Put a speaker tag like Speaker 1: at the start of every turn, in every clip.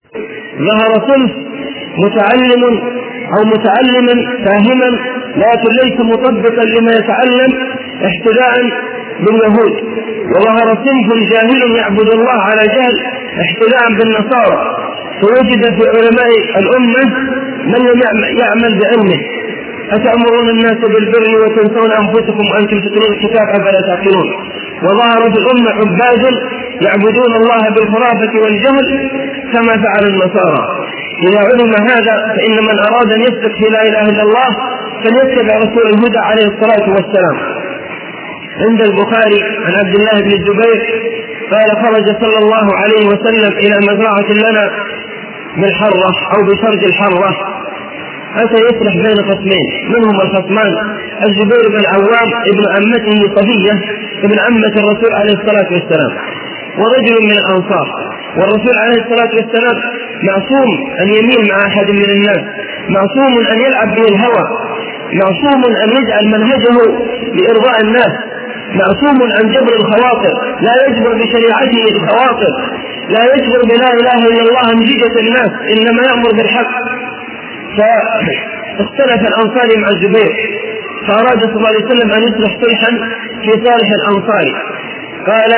Speaker 1: ظهر صنف متعلم أو متعلما فاهما لكن ليس مطبقا لما يتعلم احتداء باليهود، وظهر صنف جاهل يعبد الله على جهل احتداء بالنصارى، فوجد في علماء الأمة من يعمل بعلمه. أتأمرون الناس بالبر وتنسون أنفسكم وأنتم تتلون الكتاب أفلا تعقلون. وظهر في الأمة عباد يعبدون الله بالخرافة والجهل كما فعل النصارى. إذا علم هذا فإن من أراد أن يثبت في لا إله إلا الله فليتبع رسول الهدى عليه الصلاة والسلام. عند البخاري عن عبد الله بن الزبير قال: خرج صلى الله عليه وسلم إلى مزرعة لنا بالحرة أو بشرج الحرة، أتى يصلح بين خصمين، منهم الخصمان الزبير بن العوام ابن عمته صفية ابن عمة الرسول عليه الصلاة والسلام، ورجل من الأنصار. والرسول عليه الصلاة والسلام معصوم أن يميل مع أحد من الناس، معصوم أن يلعب به الهوى، معصوم أن يجعل منهجه لإرضاء الناس، معصوم عن جبر الخواطر، لا يجبر بشريعته الخواطر، لا يجبر بلا إله إلا الله نتيجة الناس، إنما يأمر بالحق. فاختلف الأنصاري مع الزبير، فأراد صلى الله عليه وسلم أن يصلح صلحا في صالح الأنصاري. قال: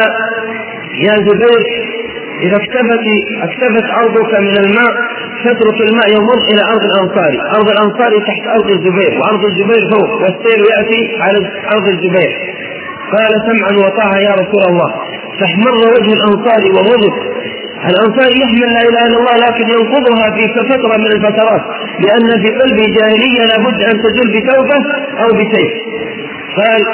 Speaker 1: يا زبير، إذا اكتفت أرضك من الماء فاترك الماء يمر إلى أرض الأنصاري، أرض الأنصاري تحت أرض الزبير، وأرض الزبير فوق، والسير يأتي على أرض الزبير. قال: سمعا وطاعة يا رسول الله. فاحمر وجه الأنصاري وغضب. الأنصاري يحمل لا إله إلا الله لكن ينقضها في فترة من الفترات، لأن في قلبه جاهلية لابد أن تزول بتوبة أو بسيف. قال: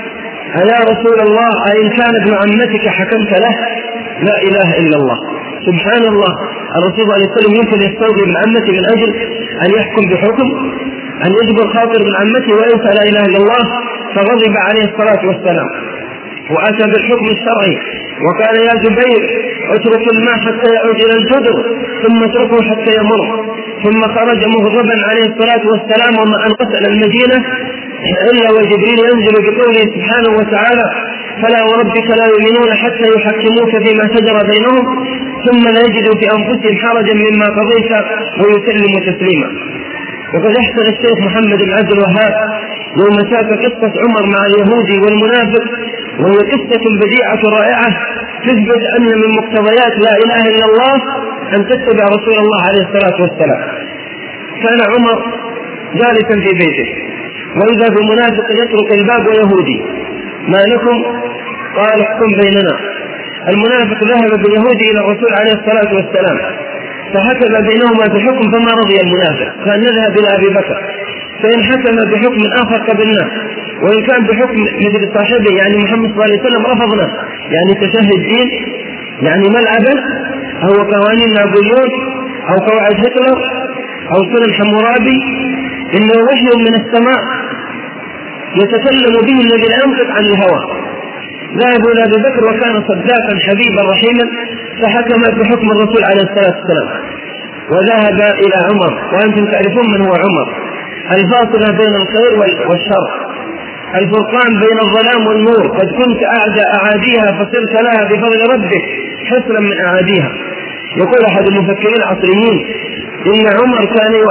Speaker 1: يا رسول الله، أئن كان ابن عمتك حكمت له؟ لا إله إلا الله. سبحان الله، الرسول صلى الله عليه وسلم يمكن يستوجب ابن عمته من أجل أن يحكم بحكم، أن يجبر خاطر ابن عمته وينسى لا إله إلا الله. فغضب عليه الصلاة والسلام وأتى بالحكم الشرعي وقال: يا زبير، اترك الماء حتى يعود إلى الجدر ثم اتركه حتى يمر. ثم خرج مغضبا عليه الصلاة والسلام وما أن قتل المدينة إلا وجبريل ينزل بقوله سبحانه وتعالى: فلا وربك لا يؤمنون حتى يحكموك فيما شجر بينهم ثم لا يجدوا في أنفسهم حرجا مما قضيت ويسلموا تسليما. وقد احسن الشيخ محمد بن عبد الوهاب يوم شاف قصة عمر مع اليهودي والمنافق، وهي قصة بديعة رائعة تثبت أن من مقتضيات لا إله إلا الله أن تتبع رسول الله عليه الصلاة والسلام. كان عمر جالسا في بيته وإذا بمنافق يترك الباب ويهودي: ما لكم؟ قال: احكم بيننا. المنافق ذهب باليهودي إلى الرسول عليه الصلاة والسلام فحكم بينهما بحكم فما رضي المنافق، كان نذهب إلى أبي بكر فإن حكم بحكم آخر قبلناه، وإن كان بحكم مثل صاحبه يعني محمد صلى الله عليه وسلم رفضنا. يعني تشهد الدين يعني ملعبا أو قوانين نابليون أو قواعد هتلر أو سنن حمورابي، إنه وحي من السماء يتكلم به الذي لا ينطق عن الهوى. ذهبوا إلى أبي بكر وكان صداقا حبيبا رحيما فحكم بحكم الرسول عليه الصلاة والسلام. وذهب إلى عمر، وأنتم تعرفون من هو عمر، الفاصلة بين الخير والشر، الفرقان بين الظلام والنور. قد كنت أعاديها فصرت لها بفضل ربك حسنا من أعاديها. يقول أحد المفكرين العصريين: إن عمر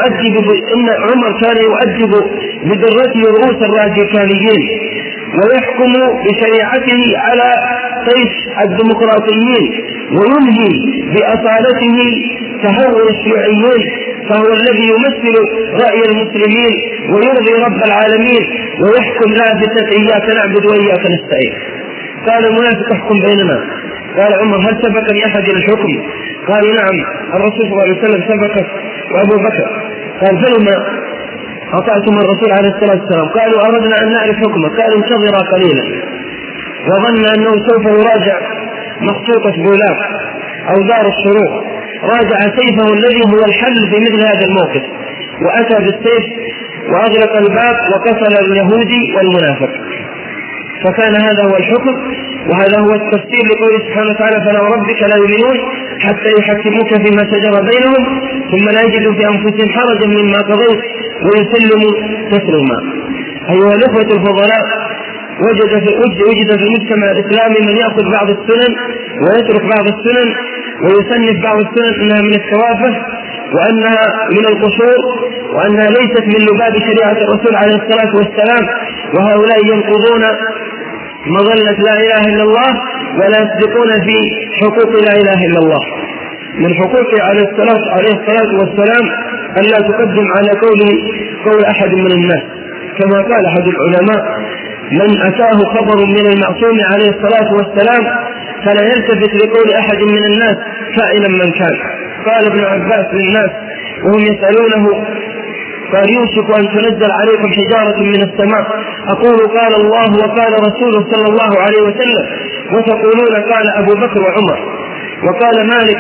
Speaker 1: كان يؤدب بدرته رؤوس الراديكاليين ويحكم بشريعته على طيش الديمقراطيين وينهي بأصالته تهور الشيوعيين، فهو الذي يمثل رأي المسلمين ويرضي رب العالمين ويحكم لافتة إياك نعبد وإياك نستعين. قال المنافق: احكم بيننا. قال عمر: هل سبقني أحد إلى الحكم؟ قالوا: نعم، الرسول صلى الله عليه وسلم سبقك وأبو بكر. قال: فلما أطعتم الرسول عليه الصلاة والسلام؟ قالوا: أردنا أن نعرف حكمه. قال: انتظرا قليلا. وظن أنه سوف يراجع مخطوطة بولاق أو دار الشروق، راجع سيفه الذي هو الحل في مثل هذا الموقف، وأتى بالسيف وأغلق الباب وقتل اليهودي والمنافق. فكان هذا هو الحكم، وهذا هو التفسير لقوله سبحانه وتعالى: فلا وربك لا يؤمنون حتى يحكموك فيما شجر بينهم ثم لا يجدوا في أنفسهم حرجا مما قضيت ويسلموا تسليما. أيها الأخوة الفضلاء، وجد في المجتمع الإسلامي من يأخذ بعض السنن ويترك بعض السنن ويصنف بعض السنن أنها من الثوابت وأنها من القصور وأنها ليست من لباب شريعة الرسول عليه الصلاة والسلام، وهؤلاء ينقضون مظلة لا إله إلا الله ولا يصدقون في حقوق لا إله إلا الله. من حقوقه عليه الصلاة والسلام أن لا تقدم على قول أحد من الناس، كما قال أحد العلماء: من أتاه خبر من المعصوم عليه الصلاة والسلام فلا يلتفت لقول أحد من الناس كائنا من كان. قال ابن عباس للناس وهم يسألونه: قال: يوشك أن تنزل عليكم حجارة من السماء أقول قال الله وقال رسوله صلى الله عليه وسلم وتقولون قال أبو بكر وعمر. وقال مالك: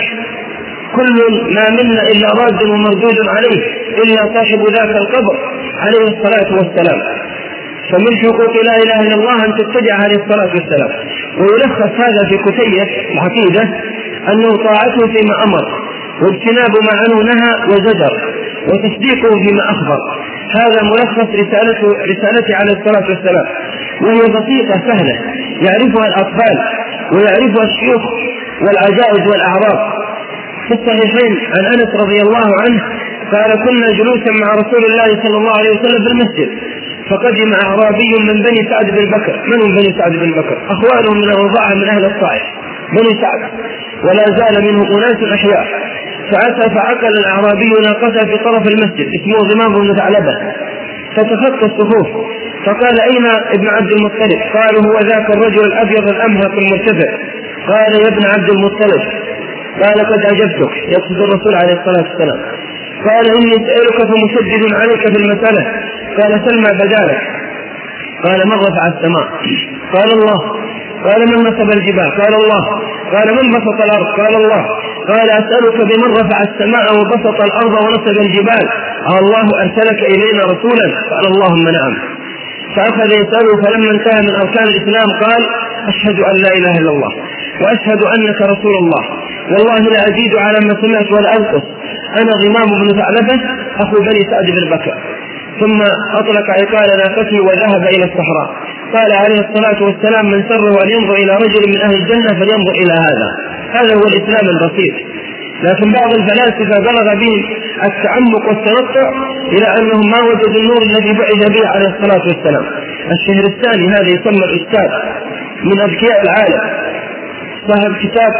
Speaker 1: كل ما منا إلا راد ومردود عليه إلا صاحب ذاك القبر عليه الصلاة والسلام. فمن حقوق لا إله إلا الله أن تتبع عليه الصلاة والسلام. ويلخص هذا في كتية العقيدة أنه طاعته فيما أمر واجتناب ما عنه نهى وزجر وتصديقه فيما أخبر. هذا ملخص رسالته عليه الصلاة والسلام، وهي بسيطة سهلة يعرفها الأطفال ويعرفها الشيوخ والعجائز والأعراف. في الصحيحين عن أنس رضي الله عنه قال: كنا جلوسا مع رسول الله صلى الله عليه وسلم في المسجد فقدم أعرابي من بني سعد بن بكر. من بني سعد بن بكر؟ أخوانهم من الرضاعة من أهل الطائف بني سعد، ولا زال منه أناس أحياء. فأتى فعقل الأعرابي ناقته في طرف المسجد اسمه ضمام بن ثعلبة فتخطى الصفوف فقال: أين ابن عبد المطلب؟ قالوا: هو ذاك الرجل الأبيض الأمهق المرتفع. قال: يا ابن عبد المطلب. قال: قد أجبتك، يقصد الرسول عليه الصلاة والسلام. قال: إني سألك فمشدد عليك في المسألة. قال: سل ما بدالك. قال: من رفع السماء؟ قال: الله. قال: من نصب الجبال؟ قال: الله. قال: من بسط الأرض؟ قال: الله. قال: أسألك بمن رفع السماء وبسط الأرض ونصب الجبال؟ قال: الله أرسلك إلينا رسولا؟ قال: اللهم نعم. فأخذ يسأله، فلما انتهى من أركان الإسلام قال: أشهد أن لا إله إلا الله وأشهد أنك رسول الله، والله لا أزيد على ما سمعت ولا أنقص، أنا ضمام بن ثعلبة أخو بني سعد بن بكر. ثم أطلق عقال ناقته وذهب إلى الصحراء. قال عليه الصلاة والسلام: من سره أن ينظر إلى رجل من أهل الجنة فلينظر إلى هذا هو الإسلام البسيط. لكن بعض الفلاسفة بلغ بهم التعمق والتنطع إلى أنهم ما وجدوا النور الذي بعث به عليه الصلاة والسلام. الشهرستاني هذا يسمى الأستاذ من أذكياء العالم صاحب كتاب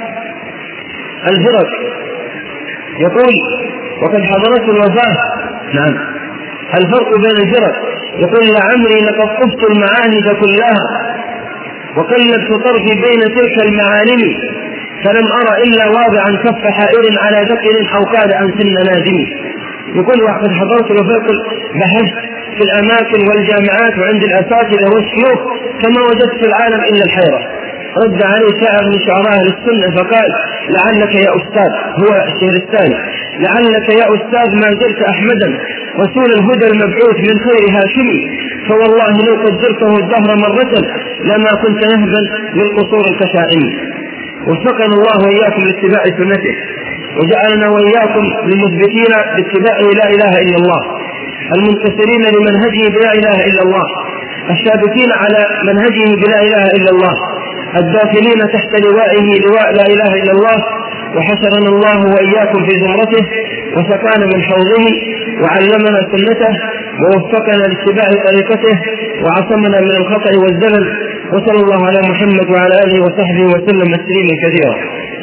Speaker 1: الفرق يقول: وقد حضرته الوفاة. نعم، الفرق بين الفرق. يقول: لعمري لقد طفت المعاهد كلها وقلبت طرفي بين تلك المعالم فلم أرى إلا واضعا كف حائر على ذكر أو قال عن سن نادم. يقول: وقد حضرت الوفاة، بحثت في الأماكن والجامعات وعند الأساتذة والشيوخ فما وجدت في العالم إلا الحيرة. رد عليه شاعر من شعراء أهل السنة فقال: لعلك يا أستاذ، هو الشهرستاني، لعلك يا أستاذ ما زرت أحمدا رسول الهدى المبعوث من خير هاشمي، فوالله لو قد زرته الدهر مرة لما كنت نهبا للقصور الكشائم. وفقنا الله وإياكم لاتباع سنته، وجعلنا وإياكم للمثبتين باتباع لا إله إلا الله، المنتصرين لمنهجه بلا إله إلا الله، الثابتين على منهجه بلا إله إلا الله، الداخلين تحت لوائه لواء لا إله إلا الله. وحشرنا الله وإياكم في زمرته وسقانا من حوضه وعلمنا سنته ووفقنا لاتباع طريقته وعصمنا من الخطأ والزلل. وصلى الله على محمد وعلى آله وصحبه وسلم تسليما كثيرا.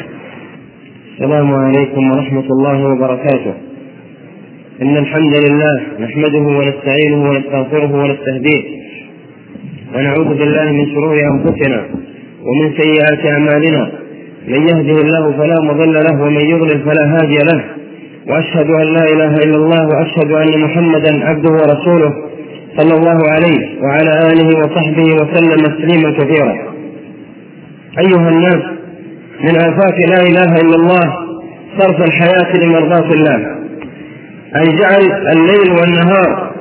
Speaker 1: السلام عليكم ورحمة الله وبركاته. إن الحمد لله نحمده ونستعينه ونستغفره ونستهديه ونعوذ بالله من شرور أنفسنا ومن سيئات أعمالنا، من يهده الله فلا مضل له ومن يضلل فلا هادي له، وأشهد أن لا إله إلا الله وأشهد أن محمدا عبده ورسوله صلى الله عليه وعلى آله وصحبه وسلم تسليما كثيرا. أيها الناس، من آفات لا إله إلا الله صرف الحياة لمرضاة الله، أي جعل الليل والنهار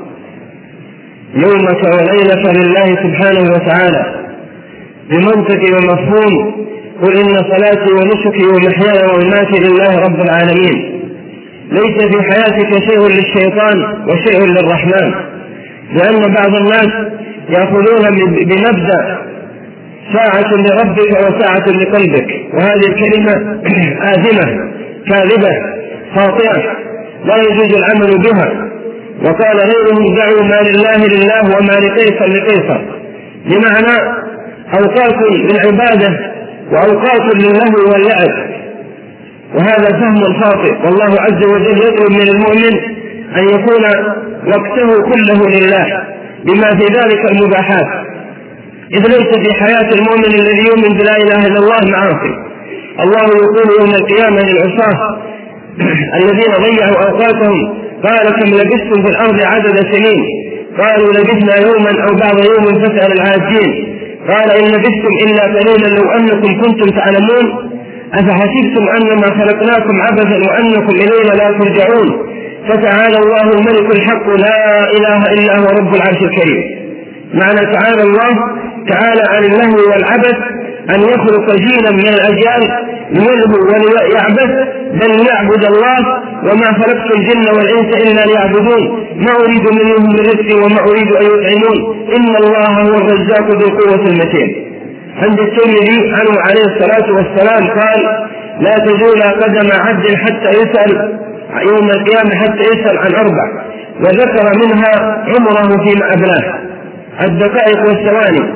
Speaker 1: يومك وليلك لله سبحانه وتعالى بمنطق ومفهوم: قل إن صلاتي ونسكي ومحياي ومماتي لله رب العالمين. ليس في حياتك شيء للشيطان وشيء للرحمن، لأن بعض الناس يأخذون بمبدأ ساعة لربك وساعة لقلبك، وهذه الكلمة آثمة كاذبة خاطئة لا يجوز العمل بها. وقال غيرهم دعوا ما لله لله وما لقيصر لقيصر، بمعنى أوقات للعبادة وأوقات للهو واللعب، وهذا فهم خاطئ. والله عز وجل يطلب من المؤمن أن يكون وقته كله لله بما في ذلك المباحات، إذ ليس في حياة المؤمن الذي يؤمن بلا إله إلا الله معاصي. الله يقول يوم القيامة للعصاة الذين ضيعوا أوقاتهم قال كم لبثتم في الأرض عدد سنين؟ قالوا لبثنا يوما أو بعض يوم فاسأل العادين. قال إن لبثتم إلا قليلا لو أنكم كنتم تعلمون أفحسبتم أنما خلقناكم عبثا وأنكم إلينا لا ترجعون. فتعالى الله الملك الحق لا إله إلا هو رب العرش الكريم. معنى تعالى الله تعالى عن اللهو والعبث أن يخلق جيلا من الأجيال يلهو وليعبث، بل يعبد الله. وما خلقت الجن والإنس إلا ليعبدون ما أريد منهم من رزق وما أريد أن يطعمون إن الله هو الرزاق ذو القوة المتين. عند الترمذي عنه عليه الصلاة والسلام قال لا تزول قدم عبد حتى يسأل يوم القيامة حتى يسأل عن 4، وذكر منها عمره فيما أبلاه الدقائق والثواني.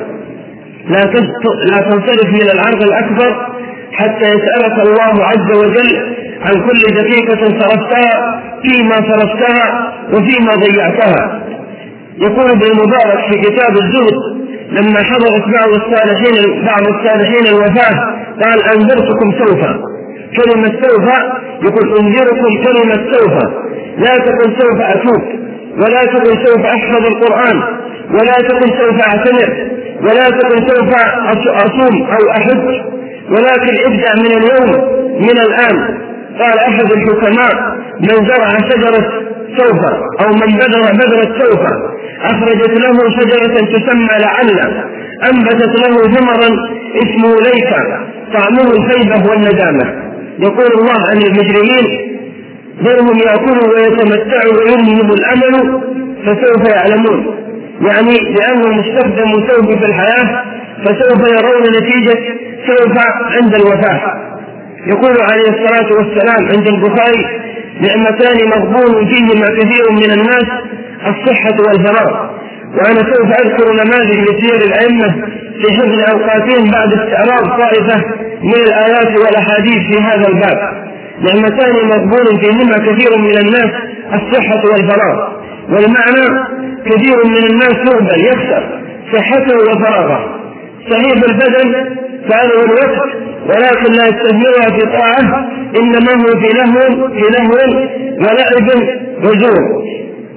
Speaker 1: لا تنصرف من العرض الأكبر حتى يسألك الله عز وجل عن كل دقيقة صرفتها فيما صرفتها وفيما ضيعتها. يقول ابن المبارك في كتاب الزهد لما حضرت بعض الصالحين الوفاة قال أنذرتكم سوف. كلمة سوف يقول أنذركم كلمة سوف، لا تكن سوف أتوب، ولا تكن سوف أحفظ القرآن، ولا تكن سوف أعتمر، ولا تكن سوف أصوم أو أحج، ولكن ابدأ من اليوم من الآن. قال أحد الحكماء من زرع شجرة سوف أو من بذرة سوف أخرجت له شجرة تسمى لعل أنبتت له ثمرا اسمه ليس طعمه الخيبة والندامة. يقول الله عن المجرمين ذرهم يأكلوا ويتمتعوا ويلههم الأمل فسوف يعلمون، يعني لأنهم استخدموا سوف في الحياة فسوف يرون نتيجة سوف عند الوفاة. يقول عليه الصلاة والسلام عند البخاري نعمتان مغبون فيهما كثير من الناس الصحة والفراغ. وأنا سوف أذكر نماذج لسير الأئمة في حفظ أوقاتهم بعد استعراض طائفة من الآيات والأحاديث في هذا الباب. نعمتان مغبون فيهما كثير من الناس الصحة والفراغ، والمعنى كثير من الناس يغبن يخسر صحته وفراغه. صحيح البدن فعله الوقت ولكن لا يستثمرها في طاعة، إنما هو في لهو ولعب وزور.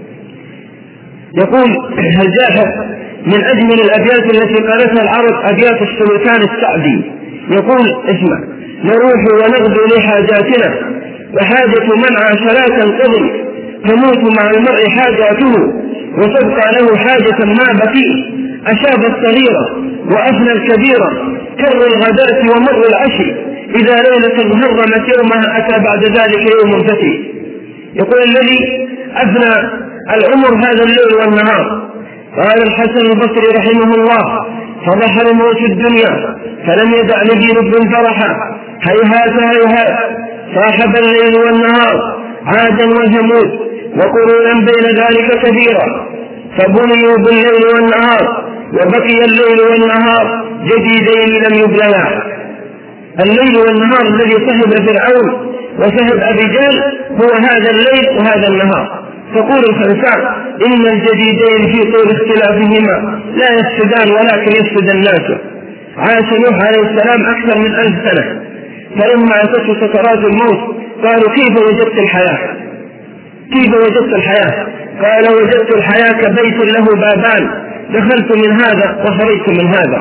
Speaker 1: يقول الجاحظ من أجمل الأبيات التي قالتها العرب أبيات السلطان السعدي، يقول اسمع: نروح ونغدو لحاجاتنا وحاجة من عاشرات تنقضي، تموت مع المرء حاجاته وتبقى له حاجة ما بقي، أشاب الصغيرة وأفنى الكبيرة كر الغداة ومر العشي، إذا ليلة هرمت يومها أتى بعد ذلك يوم فتي. يقول الذي أفنى العمر هذا الليل والنهار. قال الحسن البصري رحمه الله: فبحر موت الدنيا فلم يدع لي رب فرحا، هيهات هيهات صاحب الليل والنهار عادا وثمود وقرونا بين ذلك كثيرا، فبنيوا بالليل والنهار وبقي الليل والنهار جديدين لم يبلغا. الليل والنهار الذي صهب فرعون وصهب أبي جهل هو هذا الليل وهذا النهار. تقول الخنساء: إن الجديدين في طول اختلافهما لا يفسدان ولكن يفسد الناس. عاش نوح عليه السلام أكثر من 1000 سنة، فلما أتته سكرات الموت قالوا: كيف وجدت الحياة؟ كيف وجدت الحياة؟ قال: وجدت الحياة كبيت له بابان، دخلت من هذا وخرجت من هذا.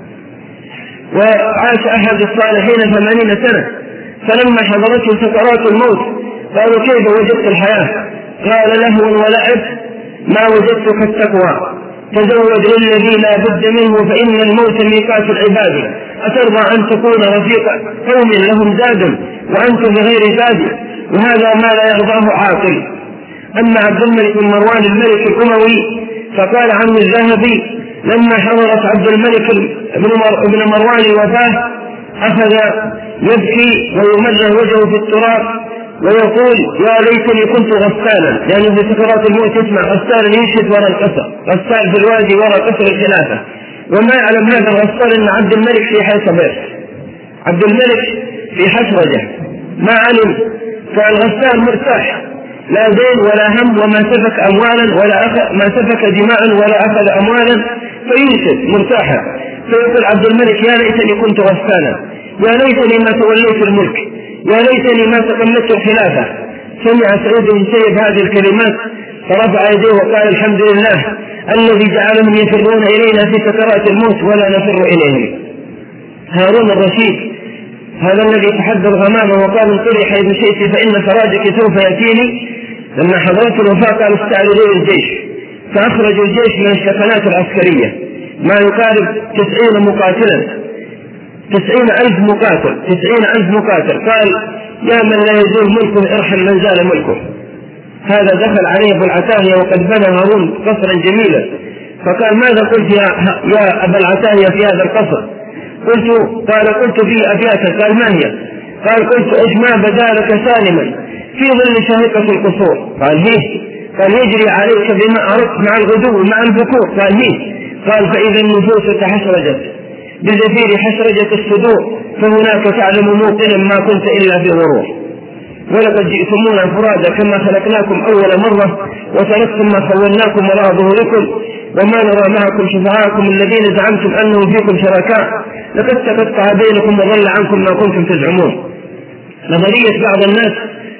Speaker 1: وعاش أحد الصالحين 80 سنة، فلما حضرته سكرات الموت قالوا: كيف وجدت الحياة؟ قال: لهو ولعب ما وجدتك التقوى، تزود للذي لا بد منه فإن الموت ميقات العباد، أترضى أن تكون رفيق قوم لهم زاد وأنت بغير زاد، وهذا ما لا يرضاه عاقل. أما عبد الملك بن مروان الملك الأموي فقال عنه الذهبي: لما حضرت عبد الملك بن مروان الوفاة أخذ يبكي ويمرغ وجهه في التراب ويقول يا ليتني كنت غسالا، لأنه في سكرات الموت يسمع غسالا ينشد وراء القصر، غسال في الوادي وراء قصر الخلافة. وما يعلم هذا الغسال أن عبد الملك في حيث عبد الملك في حشرجة ما علم، فالغسال مرتاح لا دين ولا هم وما سفك أموالا ما سفك دماء ولا أخذ أموالا، فينشد مرتاحا. فيقول عبد الملك يا ليتني كنت غسالا، يا ليتني ما توليت الملك، يا ليتني ما تقمت الخلافة. سمع سعيد بن مسيب هذه الكلمات فرفع يديه وقال الحمد لله الذي جعلهم يفرون إلينا في سكرات الموت ولا نفر إليهم. هارون الرشيد هذا الذي تحدى الغمامة وقال انطلي حيث شئت فإن فراجك سوف يأتيني، لما حضرت الوفاة قال استعرضوا الجيش، فأخرجوا الجيش من الشكلات العسكرية ما يقارب 90 مقاتلا، 90,000 مقاتل. قال يا من لا يزول ملكه ارحم من زال ملكه. هذا دخل عليه أبو العتاهية وقد بنى هارون قصرا جميلا، فقال ماذا قلت يا أبا العتاهية في هذا القصر؟ قلت في أبياتا. قال ما هي؟ قال قلت اجمع بدالك سالما في ظل شاهقة القصور. قال هيه. قال يجري عليك بما أردت مع الغدو مع البكور. قال هيه. قال فإذا النفوس تحشرجت بزفير حشرجة الصدور فهناك تعلم موطنا ما كنت إلا في غرور، ولقد جئتمونا فرادا كما خلقناكم أول مرة وتركتم ما خولناكم وراء ظهوركم وما نرى معكم شفعاءكم الذين زعمتم أنهم فيكم شركاء لقد تقطع بينكم وضل عنكم ما كنتم تزعمون. نظرية بعض الناس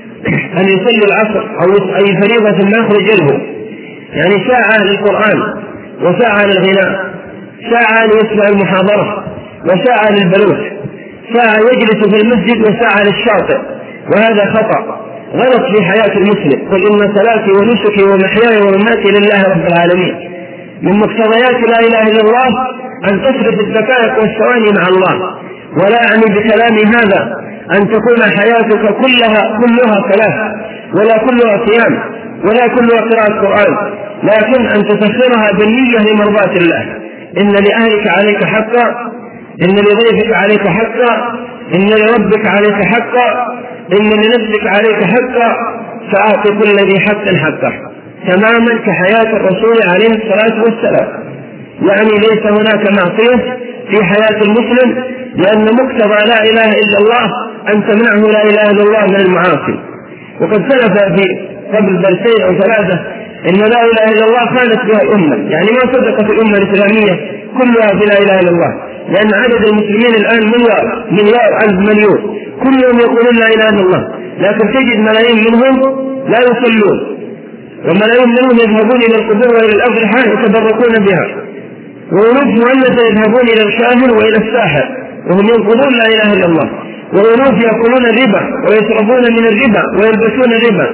Speaker 1: أن يصلي العصر أو أي فريضة ما يخرج له، يعني ساعة للقرآن وساعة للغناء، ساعة ليسمع المحاضرة وساعة للبلوغ، ساعة يجلس في المسجد وساعة للشاطئ، وهذا خطأ غلط في حياة المسلم. قل إن صلاتي ونسكي ومحياي ومماتي لله رب العالمين. من مقتضيات لا إله إلا الله أن تصرف الدقائق والثواني مع الله، ولا يعني بكلامي هذا أن تكون حياتك كلها صلاة ولا كلها صيام ولا كلها قراءة قرآن، لكن أن تسخرها بالنية لمرضاة الله. إن لأهلك عليك حقا، إن لضيفك عليك حقا، إن لربك عليك حقا، إن لنفسك عليك حقا، فأعطي كل ذي حق حقه، تماما كحياة الرسول عليه الصلاة والسلام. يعني ليس هناك معصية في حياة المسلم، لأن مقتضى لا إله إلا الله أن تمنعه لا إله إلا الله من المعاصي. وقد سلف في قبل درسين أو ثلاثة إن لا إله إلا الله خانت بها الأمة، يعني ما صدقت الأمة الإسلامية كلها بلا إله إلا الله، لأن عدد المسلمين الآن مليار ألف مليون، كلهم يقولون لا إله إلا الله، لكن تجد ملايين منهم لا يصلون، وملايين منهم يذهبون إلى القبور وإلى الأضرحة يتبركون بها، وألوف مؤلفة يذهبون إلى الكاهن وإلى الساحر وهم ينقضون لا إله إلا الله، وألوف يأكلون الربا ويشربون من الربا ويلبسون الربا،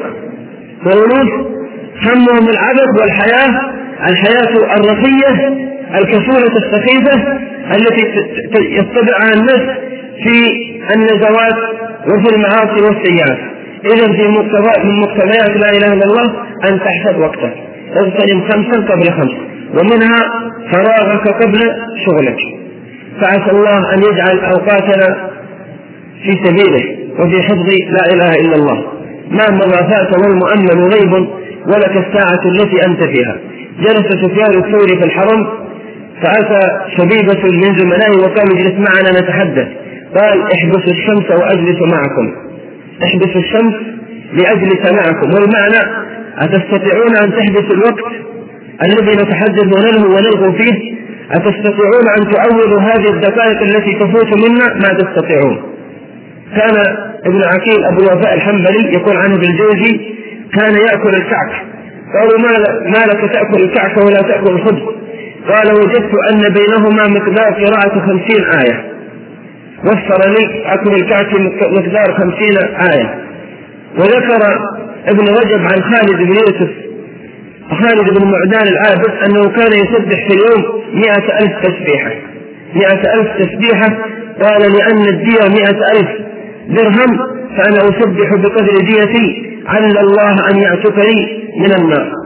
Speaker 1: وألوف همهم العبث والحياة الرقية الكسولة السخيفة التي يتبعها الناس في النزوات وفي المعاصي والسيئات. إذا من مقتضيات لا إله إلا الله أن تحسب وقتك، تغتنم 5 قبل 5، ومنها فراغك قبل شغلك. فعسى الله أن يجعل أوقاتنا في سبيله وفي حفظ لا إله إلا الله. ما مضى فات والمؤمن غيب ولك الساعة التي أنت فيها. جلس سفيان الثوري في الحرم فأتى شبيبة من زملائه وقال اجلس معنا نتحدث. قال احبسوا الشمس وأجلس معكم، احبسوا الشمس لأجلس معكم. والمعنى أتستطيعون أن تحبسوا الوقت الذي نتحدث ونلغو فيه؟ أتستطيعون أن تعوضوا هذه الدقائق التي تفوت منا؟ ما تستطيعون. كان ابن عقيل أبو الوفاء الحنبلي يقول عنه بالجوزي كان يأكل الكعك. قالوا ما لك تأكل الكعك ولا تأكل الخبز؟ قال وجدت أن بينهما مقدار قراءة 50 آية، وفر لي أكل الكعك مقدار 50 آية. وذكر ابن رجب عن خالد بن يوسف خالد بن معدان العابد أنه كان يسبح في اليوم 100,000 تسبيحة، 100,000 تسبيحة. قال لأن الدية 100,000 درهم فأنا أسبح بقدر ديتي عل الله أن يعتقني من النار.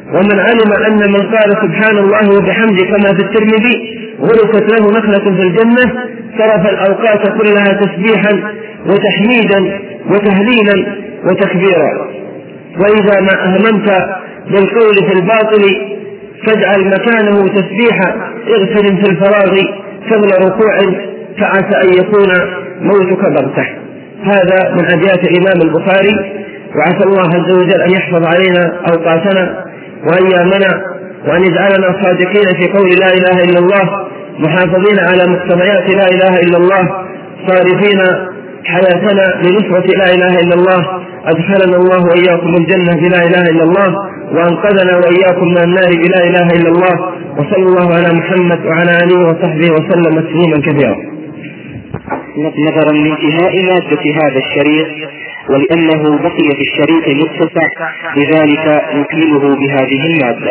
Speaker 1: ومن علم أن من قال سبحان الله وبحمده كما في الترمذي غرست له نخلة في الجنة صرف الأوقات كلها تسبيحا وتحميدا وتهليلا وتكبيرا. وإذا ما أهممت بالقول في الباطل فاجعل مكانه تسبيحا اغسل في الفراغ شغل ركوع فعسى أن يكون موتك بغتة. هذا من أبيات الإمام البخاري، وعسى الله عز وجل أن يحفظ علينا أوقاتنا وأيامنا، وأن يجعلنا صادقين في قول لا إله إلا الله، محافظين على مقتضيات لا إله إلا الله، صارفين حياتنا لنصرة لا إله إلا الله. أدخلنا الله وإياكم الجنة بلا إله إلا الله، وأنقذنا وإياكم من النار بلا إله إلا الله. وصلى الله على محمد وعلى آله وصحبه وسلم تسليما كثيرا.
Speaker 2: نظرا لانتهاء مادة هذا الشريط ولأنه بقي في الشريط متسع، لذلك نكمله بهذه المادة.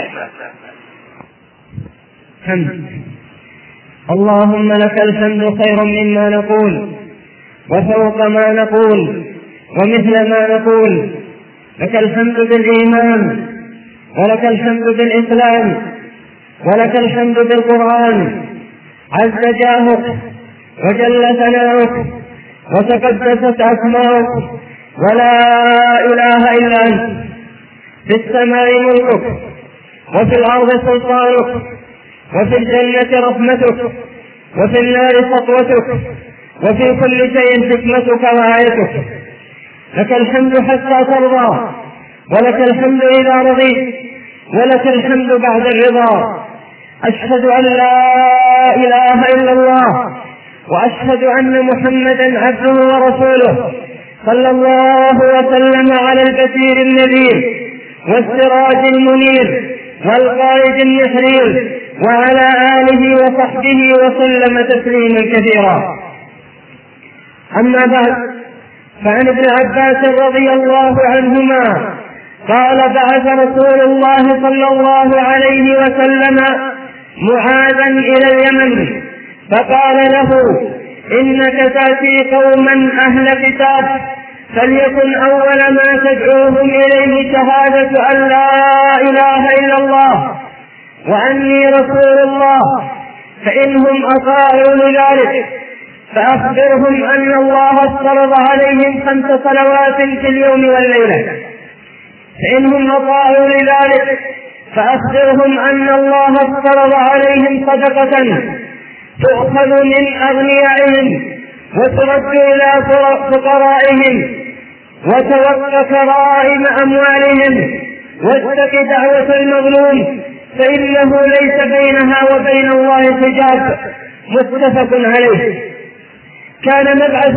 Speaker 3: اللهم لك الحمد خير مما نقول وفوق ما نقول ومثل ما نقول. لك الحمد بالإيمان، ولك الحمد بالإسلام، ولك الحمد بالقرآن. عز جاهك وجل ثناؤك وتقدست أسماؤك، ولا إله إلا أنت. في السماء ملكك، وفي الأرض سلطانك، وفي الجنة رحمتك، وفي النار سطوتك، وفي كل شيء حكمتك وآيتك. لك الحمد حتى ترضى، ولك الحمد إذا رضيت، ولك الحمد بعد الرضا. أشهد أن لا إله إلا الله، وأشهد أن محمدا عبده ورسوله، صلى الله وسلم على البشير النذير والسراج المنير والقائد النحرير، وعلى آله وصحبه وسلم تسليما كثيرا. أما بعد، فعن ابن عباس رضي الله عنهما قال: بعث رسول الله صلى الله عليه وسلم معاذا إلى اليمن فقال له: إنك تأتي قوما أهل كتاب، فليكن أول ما تدعوهم إليه شهادة أن لا إله إلا الله وأني رسول الله، فإنهم أطاعوا لذلك فأخبرهم أن الله افترض عليهم 5 صلوات في اليوم والليلة. فإنهم أطاعوا لذلك فأخبرهم أن الله افترض عليهم صدقة تؤخذ من أغنيائهم وترد إلى فقرائهم، وتوقع كرائم أموالهم، واتق دعوة المظلوم فإنه ليس بينها وبين الله حجاب. متفق عليه. كان مبعث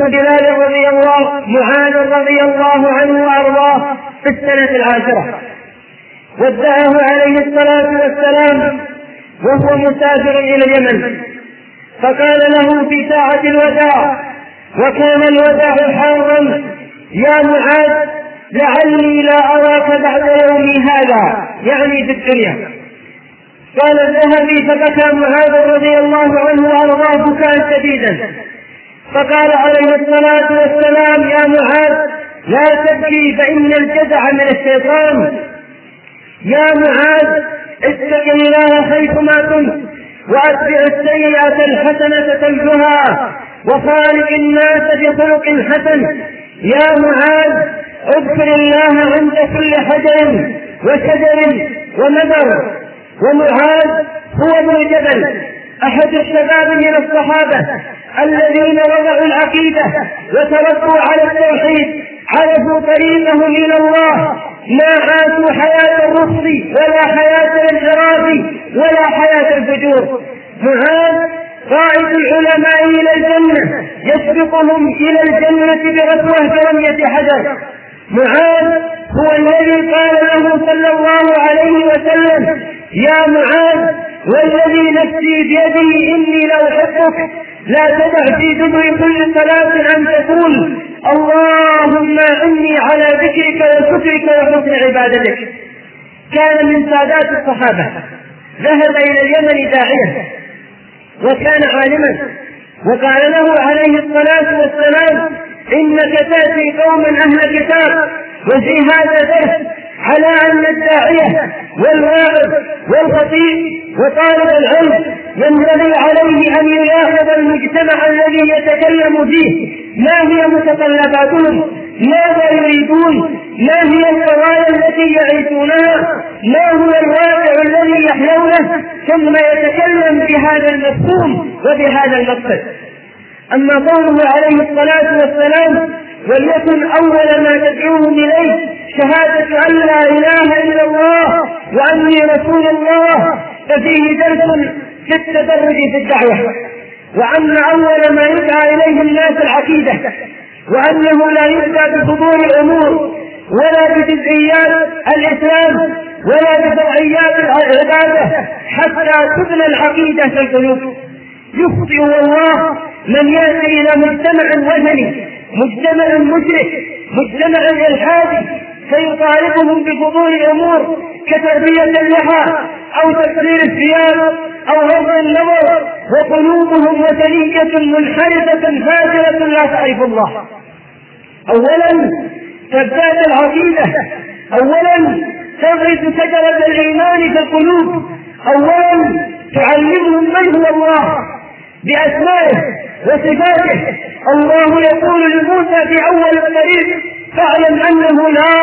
Speaker 3: معاذ رضي الله عنه وأرضاه في السنة 10، ودعاه عليه الصلاة والسلام وهو مسافر إلى اليمن، فقال له في ساعة الوداع، وكان الوداع حارا: يا معاذ، لعلي لا أراك بعد يومي هذا، يعني في الدنيا. قال: اذهبي. فبكى معاذ رضي الله عنه وأرضاه بكاء شديدا، فقال عليه الصلاة والسلام: يا معاذ، لا تبكي فإن الجزع من الشيطان. يا معاذ، اتق الله حيثما كنت، وأتبع السيئة الحسنة تمحها، وخالق الناس بخلق حسن. يا معاذ، اذكر الله عند كل حجر وشجر ومدر. ومعاذ هو ابن جبل، أحد الشباب من الصحابة الذين وضعوا العقيدة وتركوا على التوحيد، عرفوا طريقهم إلى الله، ما عاشوا حياة الرفض ولا حياة الانحراف ولا حياة الفجور. معاذ قائد العلماء إلى الجنة، يسبقهم إلى الجنة بركوة برمية حجر. معاذ هو الذي قال له صلى الله عليه وسلم: يا معاذ، والذي نفسي بيده إني لأحبك، لا تدع في دبر كل صلاة أن تقول: اللهم إني على ذكرك وشكرك وحسن عبادتك. كان من سادات الصحابة، ذهب إلى اليمن داعيا وكان عالما، وقال له عليه الصلاة والسلام: إنك تأتي قوما أهل كتاب. وفي هذا درس على أن الداعية والواعظ والخطيب وطالب العلم ينبغي عليه أن يلاحظ المجتمع الذي يتكلم فيه، ما هي متطلباتهم، ماذا يريدون، ما هي القضايا التي يعيشونها، ما هو الواقع الذي يحيونه، ثم يتكلم بهذا المفهوم وبهذا المقصد. أما قوله عليه الصلاة والسلام: وليكن أول ما تدعوهم إليه شهادة أن لا إله إلا الله وأني رسول الله، ففيه درس في التدرج في الدعوة، وأن أول ما يدعى إليه الناس العقيدة، وأنه لا يبدأ بصدور الأمور ولا بجزئيات الإسلام ولا بفرعيات العبادة حتى تبنى العقيدة في القلوب. يخطئ والله من يأتي إلى مجتمع وثني، مجتمع مشرك، مجتمع إلحادي، فيطالبهم بفضول الأمور كتربية اللحى أو تكسير الثياب أو غض النظر، وقلوبهم وثنية منحرفة فاجرة لا تعرف الله. أولا تبدأ العقيدة، أولا تغرس شجرة الإيمان في القلوب، أولا تعلمهم من هو الله بأسمائه وصفاته. الله يقول لموسى في أول الطريق: فاعلم أنه لا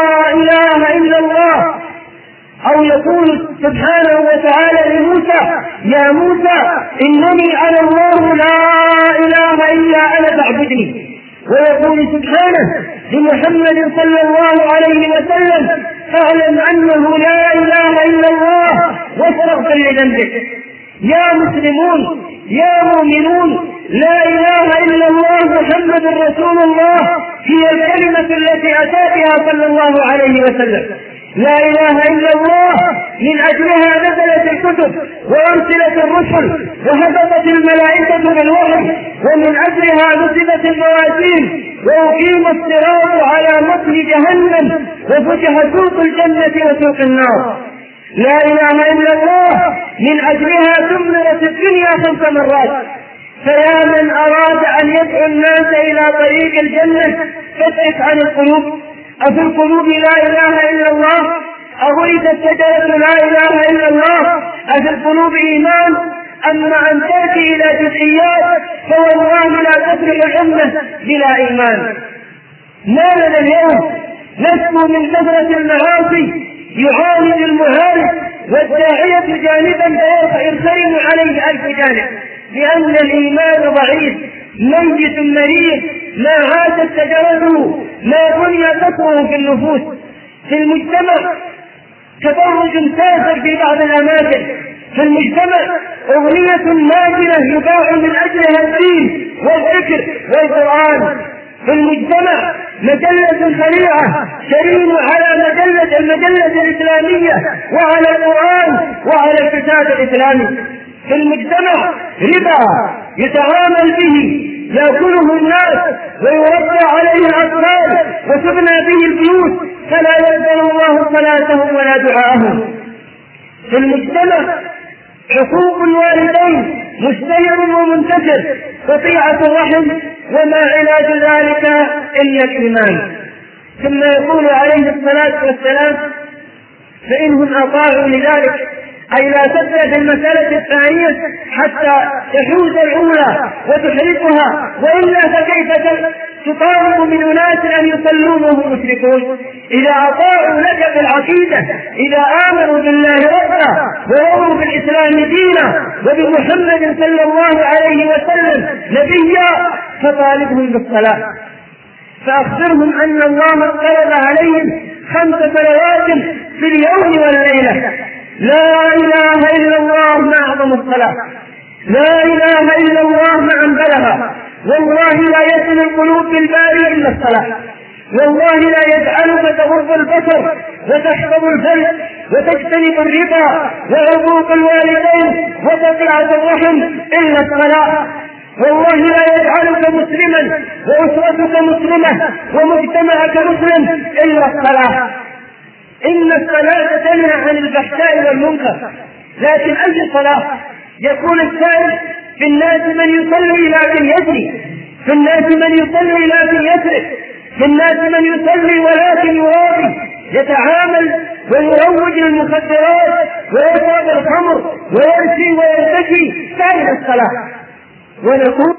Speaker 3: إله إلا الله. أو يقول سبحانه وتعالى لموسى: يا موسى إنني أنا الله لا إله إلا أنا فاعبدني. ويقول سبحانه لمحمد صلى الله عليه وسلم: فاعلم أنه لا إله إلا الله واستغفر لذنبك. يا مسلمون، يا مؤمنون، لا إله إلا الله محمد رسول الله هي الكلمة التي أتى بها صلى الله عليه وسلم. لا إله إلا الله من أجلها نزلت الكتب وأرسلت الرسل وهبطت الملائكة بالوحي، ومن أجلها نصبت الموازين وأقيم الصراط على متن جهنم وفتح سوق الجنة وسوق النار. لا إله إلا الله من أجلها دمرت الدنيا 5 مرات. فيا من أراد أن يدعو الناس إلى طريق الجنة فاسأل عن القلوب. أفي القلوب لا إله إلا الله؟ أغرست شجرة لا إله إلا الله؟ أفي القلوب إيمان؟ أما أن تأتي إلى جزئيات فوالله لا تفلح الأمة بلا إيمان. ما لنا اليوم نسمو من كثرة المعاصي، يعاند المهالك والداعية جانبا فيرسلم عليه 1000 جانب، لأن الإيمان ضعيف ميت مريض ما عاشت شجرته، ما بني قصره في النفوس. في المجتمع تدرج سافر في بعض الأماكن، في المجتمع أغنية ماجنة يباع من أجلها الدين والذكر والقرآن. في المجتمع مجلة خليعة ترين على المجلة الإسلامية وعلى القرآن وعلى الكتاب الإسلامي. في المجتمع ربا يتعامل به يأكله الناس ويربى عليه الأطفال وتبنى به البيوت، فلا يقبل الله صلاتهم ولا دعاءهم. في المجتمع حقوق الوالدين مشتهر ومنتشر، قطيعة الرحم، وما علاج ذلك إلا الإيمان. ثم يقول عليه الصلاة والسلام: فإنهم أطاعوا لذلك، أي لا تبدأ في المسألة الثانية حتى تحوز الأولى وتحرقها، وإلا فكيف تطالب من أناس أن يصلون وهم مشركون؟ إذا أطاعوا لك في العقيدة، إذا آمنوا بالله ربا ورضوا بالإسلام دينا وبمحمد صلى الله عليه وسلم نبيا، فطالبهم بالصلاة، فأخبرهم أن الله افترض عليهم 5 صلوات في اليوم والليلة. لا إله إلا الله ما أعظم الصلاة، لا إله إلا الله ما أنبلها. والله لا يصل القلوب بالباري إلا الصلاة، والله لا يجعلك تغض البصر وتحفظ الفرج وتجتنب الربا وعقوق الوالدين وقطيعة الرحم إلا الصلاة، والله لا يجعلك مسلما وأسرتك مسلمة ومجتمعك مسلم إلا الصلاة. إن الصلاة تنهى عن الفحشاء والمنكر، لكن أي صلاة؟ يقول السائل: في الناس من يصلي لكن يجري، في الناس من يصلي لكن يسرق، في الناس من يصلي ولكن يراضي، يتعامل ويروج المخدرات ويشرب الخمر ويمشي ويرتشي فأين الصلاة؟ ونقول